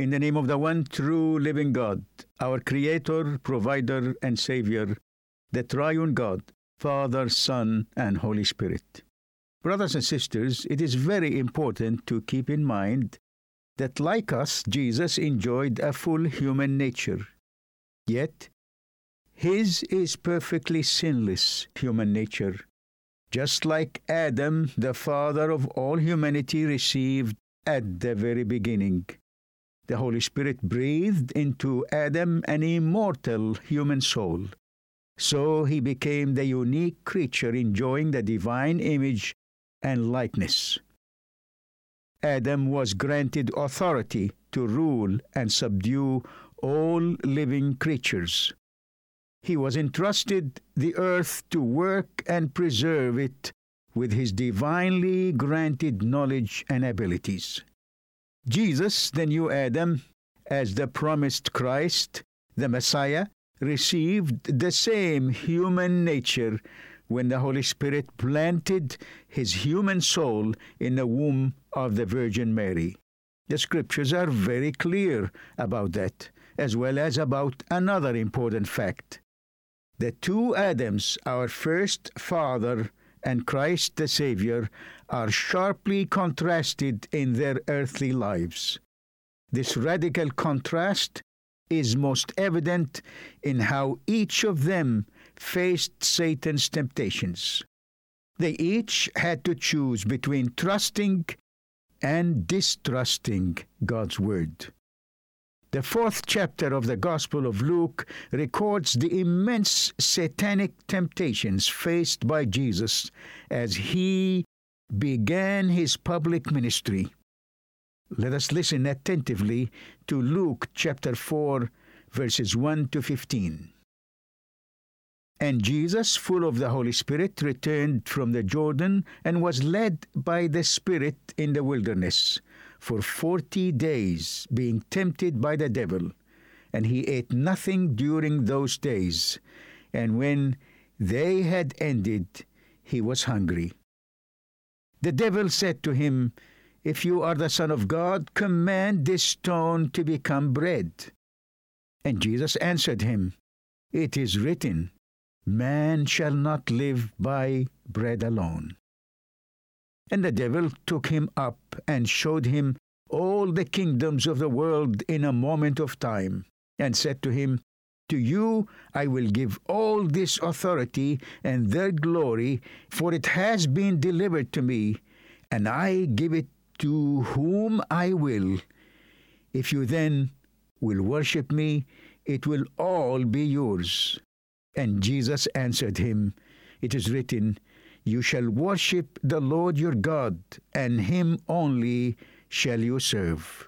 In the name of the one true living God, our Creator, Provider, and Savior, the Triune God, Father, Son, and Holy Spirit. Brothers and sisters, it is very important to keep in mind that like us, Jesus enjoyed a full human nature. Yet, His is perfectly sinless human nature, just like Adam, the father of all humanity, received at the very beginning. The Holy Spirit breathed into Adam an immortal human soul. So he became the unique creature enjoying the divine image and likeness. Adam was granted authority to rule and subdue all living creatures. He was entrusted the earth to work and preserve it with his divinely granted knowledge and abilities. Jesus, the new Adam, as the promised Christ, the Messiah, received the same human nature when the Holy Spirit planted his human soul in the womb of the Virgin Mary. The scriptures are very clear about that, as well as about another important fact. The two Adams, our first father and Christ the Savior, are sharply contrasted in their earthly lives. This radical contrast is most evident in how each of them faced Satan's temptations. They each had to choose between trusting and distrusting God's Word. The 4th chapter of the Gospel of Luke records the immense satanic temptations faced by Jesus as he began his public ministry. Let us listen attentively to Luke chapter 4, verses 1 to 15. And Jesus, full of the Holy Spirit, returned from the Jordan and was led by the Spirit in the wilderness for 40 days, being tempted by the devil. And he ate nothing during those days. And when they had ended, he was hungry. The devil said to him, If you are the Son of God, command this stone to become bread. And Jesus answered him, It is written, Man shall not live by bread alone. And the devil took him up and showed him all the kingdoms of the world in a moment of time, and said to him, To you I will give all this authority and their glory, for it has been delivered to me, and I give it to whom I will. If you then will worship me, it will all be yours. And Jesus answered him, It is written, You shall worship the Lord your God, and him only shall you serve.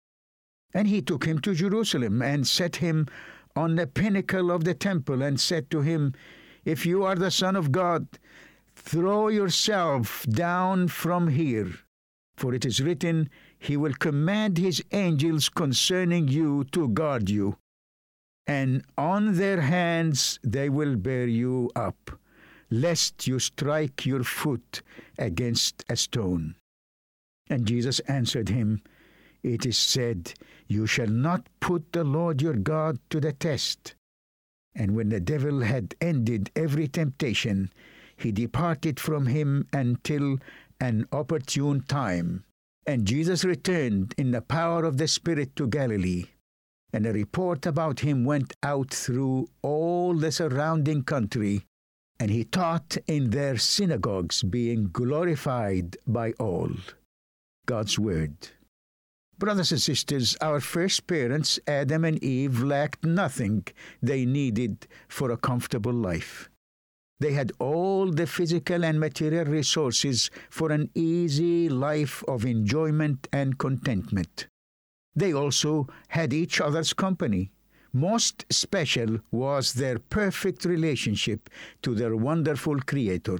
And he took him to Jerusalem, and set him on the pinnacle of the temple, and said to him, If you are the Son of God, throw yourself down from here. For it is written, He will command His angels concerning you to guard you, and on their hands they will bear you up, lest you strike your foot against a stone. And Jesus answered him, It is said, You shall not put the Lord your God to the test. And when the devil had ended every temptation, he departed from him until an opportune time. And Jesus returned in the power of the Spirit to Galilee. And a report about him went out through all the surrounding country, and he taught in their synagogues, being glorified by all. God's Word. Brothers and sisters, our first parents, Adam and Eve, lacked nothing they needed for a comfortable life. They had all the physical and material resources for an easy life of enjoyment and contentment. They also had each other's company. Most special was their perfect relationship to their wonderful Creator.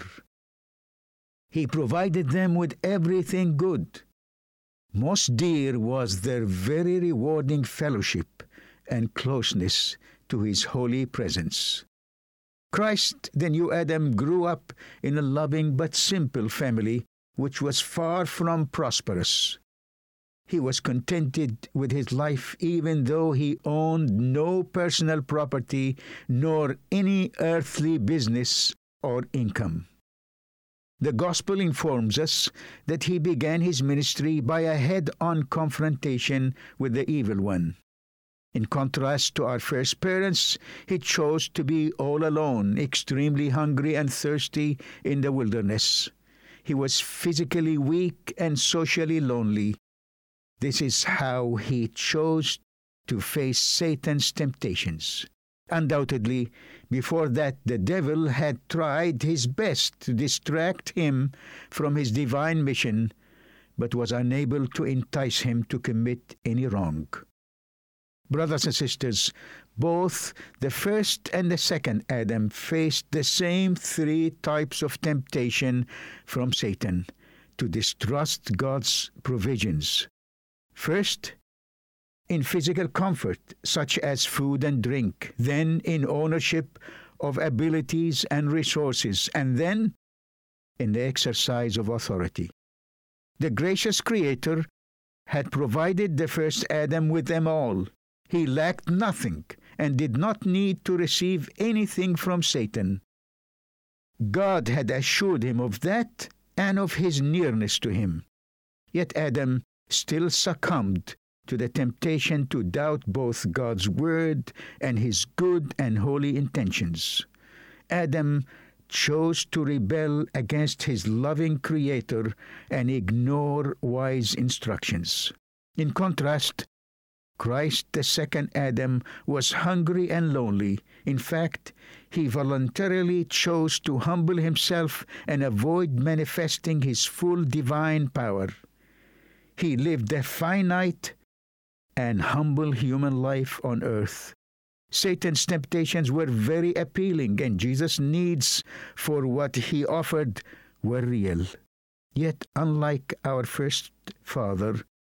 He provided them with everything good. Most dear was their very rewarding fellowship and closeness to His holy presence. Christ, the new Adam, grew up in a loving but simple family which was far from prosperous. He was contented with his life even though he owned no personal property nor any earthly business or income. The gospel informs us that he began his ministry by a head-on confrontation with the evil one. In contrast to our first parents, he chose to be all alone, extremely hungry and thirsty in the wilderness. He was physically weak and socially lonely. This is how he chose to face Satan's temptations. Undoubtedly, before that, the devil had tried his best to distract him from his divine mission, but was unable to entice him to commit any wrong. Brothers and sisters, both the first and the second Adam faced the same three types of temptation from Satan: to distrust God's provisions. First, in physical comfort, such as food and drink, then in ownership of abilities and resources, and then in the exercise of authority. The gracious Creator had provided the first Adam with them all. He lacked nothing and did not need to receive anything from Satan. God had assured him of that and of his nearness to him. Yet Adam still succumbed to the temptation to doubt both God's word and his good and holy intentions. Adam chose to rebel against his loving Creator and ignore wise instructions. In contrast, Christ, the second Adam, was hungry and lonely. In fact, he voluntarily chose to humble himself and avoid manifesting his full divine power. He lived a finite and humble human life on earth. Satan's temptations were very appealing, and Jesus' needs for what he offered were real. Yet, unlike our first father,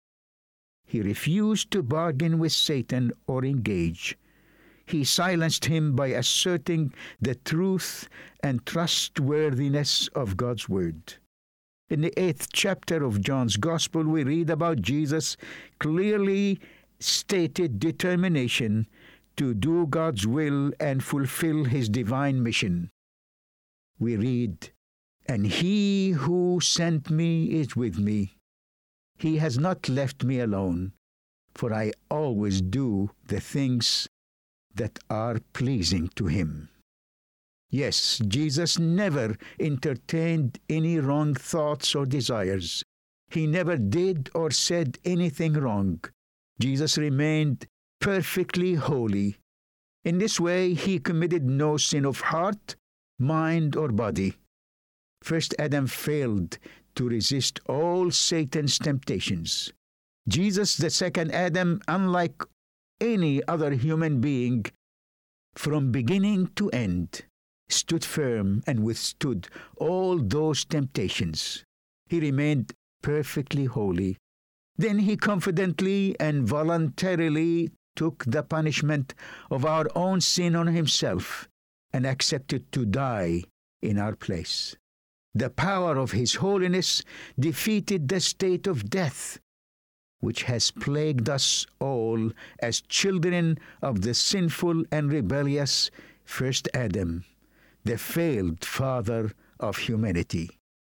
he refused to bargain with Satan or engage. He silenced him by asserting the truth and trustworthiness of God's word. In the 8th chapter of John's Gospel, we read about Jesus' clearly stated determination to do God's will and fulfill his divine mission. We read, "And he who sent me is with me. He has not left me alone, for I always do the things that are pleasing to him." Yes, Jesus never entertained any wrong thoughts or desires. He never did or said anything wrong. Jesus remained perfectly holy. In this way, he committed no sin of heart, mind, or body. First Adam failed to resist all Satan's temptations. Jesus, the second Adam, unlike any other human being, from beginning to end, stood firm and withstood all those temptations. He remained perfectly holy. Then he confidently and voluntarily took the punishment of our own sin on himself and accepted to die in our place. The power of his holiness defeated the state of death, which has plagued us all as children of the sinful and rebellious first Adam, the failed father of humanity.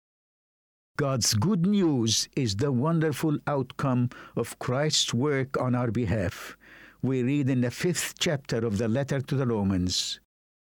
God's good news is the wonderful outcome of Christ's work on our behalf. We read in the 5th chapter of the letter to the Romans,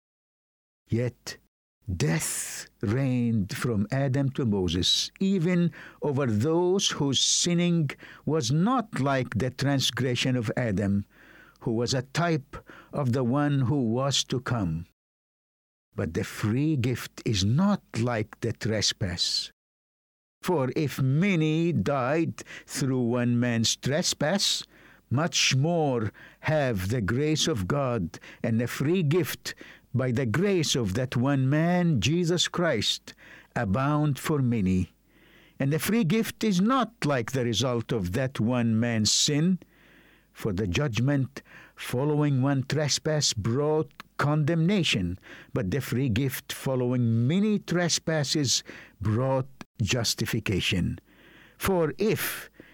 "Yet death reigned from Adam to Moses, even over those whose sinning was not like the transgression of Adam, who was a type of the one who was to come. But the free gift is not like the trespass. For if many died through one man's trespass, much more have the grace of God and the free gift by the grace of that one man, Jesus Christ, abound for many. And the free gift is not like the result of that one man's sin, for the judgment following one trespass brought condemnation, but the free gift following many trespasses brought justification. For if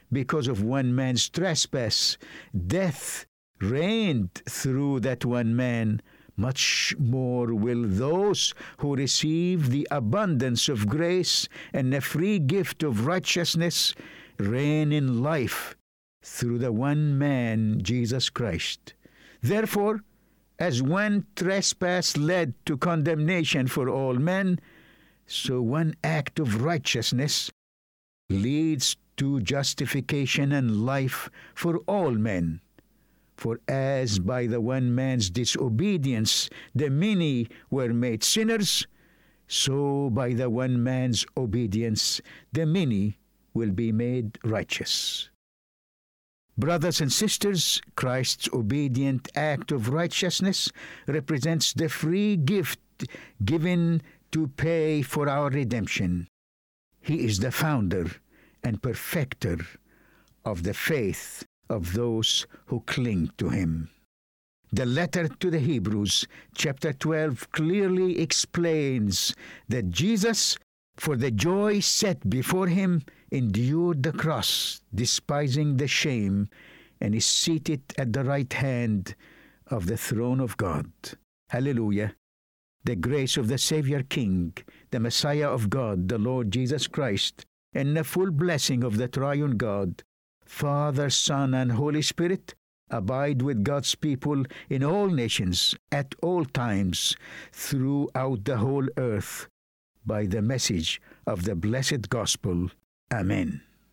because of one man's trespass, death reigned through that one man, much more will those who receive the abundance of grace and the free gift of righteousness reign in life through the one man, Jesus Christ. Therefore, as one trespass led to condemnation for all men, so one act of righteousness leads to justification and life for all men. For as by the one man's disobedience the many were made sinners, so by the one man's obedience the many will be made righteous. Brothers and sisters, Christ's obedient act of righteousness represents the free gift given to pay for our redemption. He is the founder and perfecter of the faith of those who cling to him. The letter to the Hebrews, chapter 12, clearly explains that Jesus, for the joy set before him, endured the cross, despising the shame, and is seated at the right hand of the throne of God. Hallelujah! The grace of the Savior King, the Messiah of God, the Lord Jesus Christ, and the full blessing of the triune God, Father, Son, and Holy Spirit, abide with God's people in all nations, at all times, throughout the whole earth, by the message of the blessed gospel. Amen.